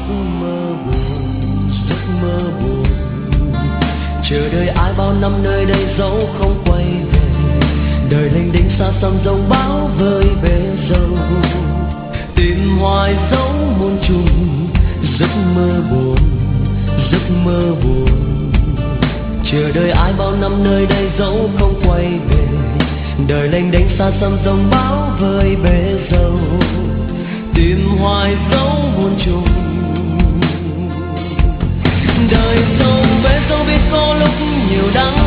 mơ buồn, giấc mơ buồn. Chờ đợi ai bao năm nơi đây dẫu không quay về, đời lênh đênh xa xăm dòng bão vơi bể dâu. Tìm hoài dấu muôn trùng, giấc mơ buồn, giấc mơ buồn. Chờ đợi ai bao năm nơi đây dẫu không quay về, đời lênh đênh xa xăm dòng bão vơi bể dâu. Tìm hoài dấu muôn trùng, đời sâu bể dâu biết có lúc nhiều đắng.